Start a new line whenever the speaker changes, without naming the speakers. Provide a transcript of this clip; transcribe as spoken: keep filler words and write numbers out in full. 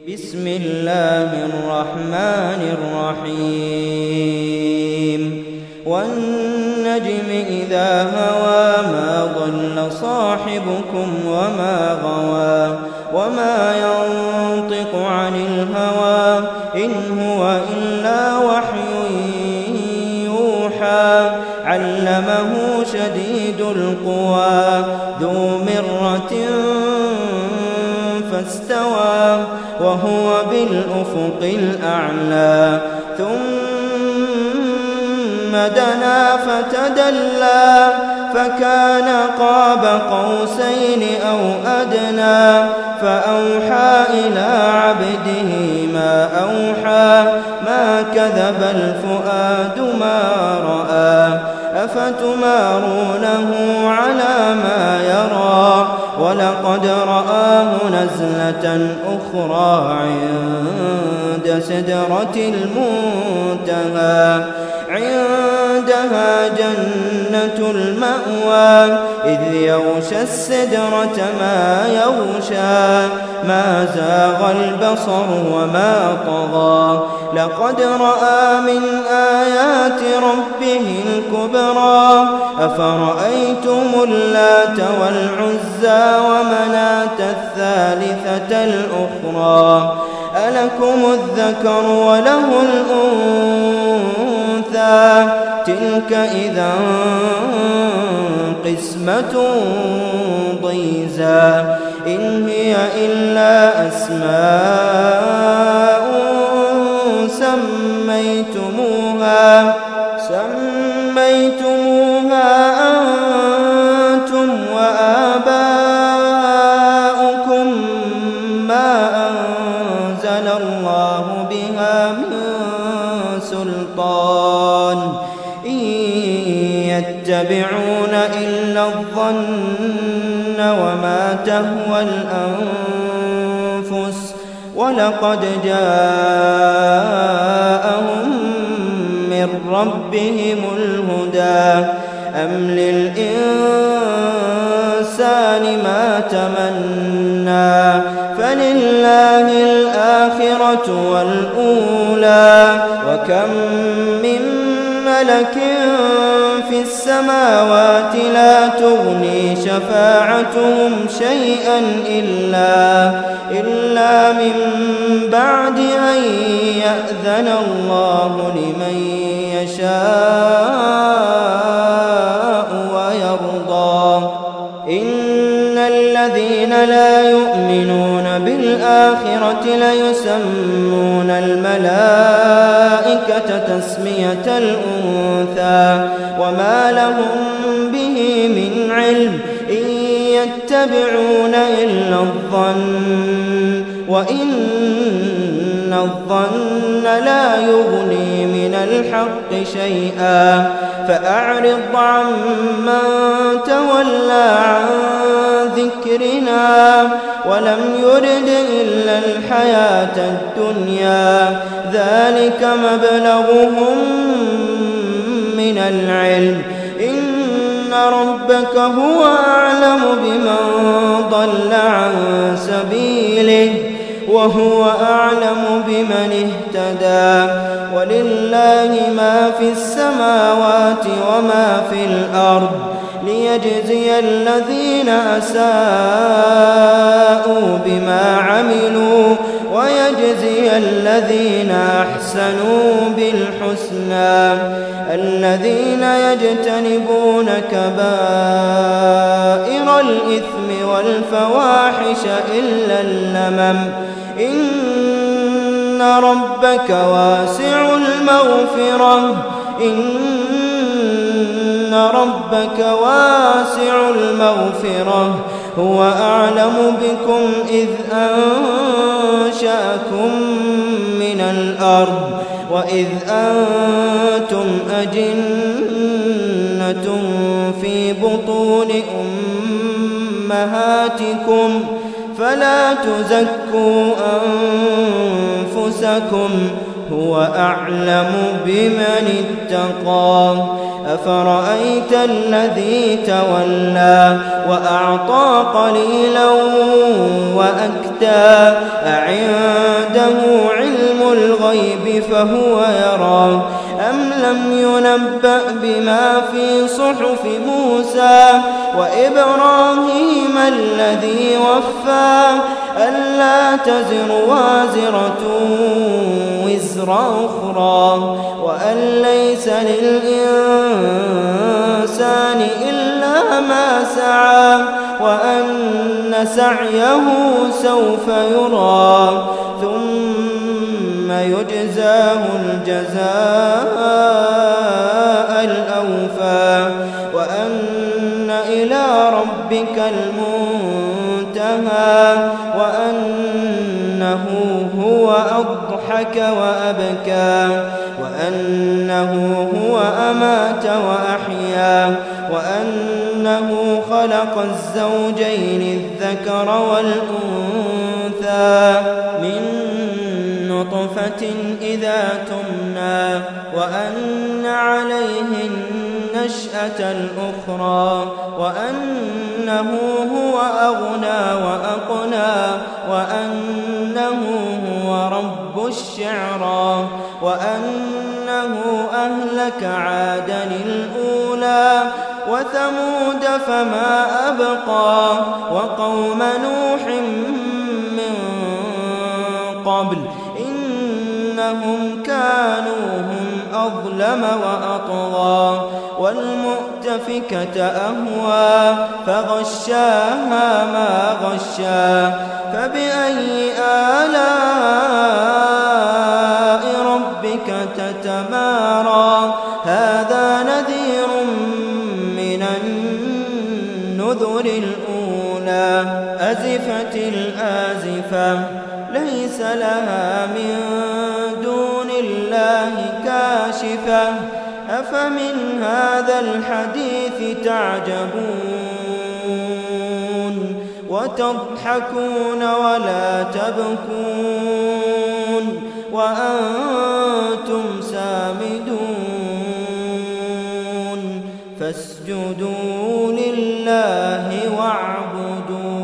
بسم الله الرحمن الرحيم والنجم إذا هوى ما ضل صاحبكم وما غوى وما ينطق عن الهوى إن هو إلا وحي يوحى علمه شديد القوى ذو مرة فاستوى وهو بالأفق الأعلى ثم دنا فتدلى فكان قاب قوسين أو أدنى فأوحى إلى عبده ما أوحى ما كذب الفؤاد ما رأى أفتمارونه على ما يرى ولقد رآه نزلة أخرى عند سدرة المنتهى عندها جنة المأوى إذ يغشى السدرة ما يغشى ما زاغ البصر وما طغى لقد رأى من آيات ربه الكبرى أفرأيتم اللات والعزى ومناة الثالثة الأخرى ألكم الذكر وله الأنثى تلك إذا قسمة ضيزى إن هي إلا أسماء سميتموها سميتموها أنتم وآباؤكم ما أنزل الله بها من سلطان إن يتبعون إلا الظن وما تهوى الأنفس ولقد جاءهم من ربهم الهدى أم للإنسان ما تمنى فلله الآخرة والأولى وكم من ملك في السماوات لا تغني شفاعتهم شيئا إلا إلا من بعد أن يأذن الله لمن يشاء ويرضى إن الذين لا يؤمنون بالآخرة ليسمون الملائكة تسمية الأنثى وما لهم به من علم إن يتبعون إلا الظن وإن الظن لا يغني من الحق شيئا فأعرض عمن تولى عن ذكرنا ولم يرد إلا الحياة الدنيا ذلك مبلغهم من العلم إن ربك هو أعلم بمن ضل عن سبيله وهو أعلم بمن اهتدى ولله ما في السماوات وما في الأرض ليجزي الذين أساءوا بما عملوا ويجزي الذين أحسنوا بالحسنى الذين يجتنبون كبائر الإثم والفواحش إلا اللمم إن ربك واسع المغفرة إن ربك واسع المغفرة هو أعلم بكم إذ أنشأكم من الأرض وإذ أنتم أجنة في بطون أمهاتكم فلا تزكوا أنفسكم هو أعلم بمن اتقى أفرأيت الذي تولى وأعطى قليلا وأكدى أعنده فهو يرى أم لم ينبأ بما في صحف موسى وإبراهيم الذي وفى ألا تزر وازرة وزر أخرى وأن ليس للإنسان إلا ما سعى وأن سعيه سوف يرى ثم يجزاه الجزاء الأوفى وأن إلى ربك المنتهى وأنه هو أضحك وأبكى وأنه هو أمات وأحيا وأنه خلق الزوجين الذكر والأنثى من نطفة إذا تمنى وأن عليه النشأة الأخرى وأنه هو أغنى وأقنى وأنه هو رب الشعرى وأنه أهلك عادا الأولى وثمود فما أبقى وقوم نوح من قبل إنهم كانوا هم أظلم وأطغى والمؤتفكة أهوى فغشاها ما غشا فبأي آلاء ربك تتمارى هذا نذير من النذر الأولى أزفت الآزفة ليس لها من دون الله كاشفة أفمن هذا الحديث تعجبون وتضحكون ولا تبكون وأنتم سامدون فاسجدوا لله واعبدوا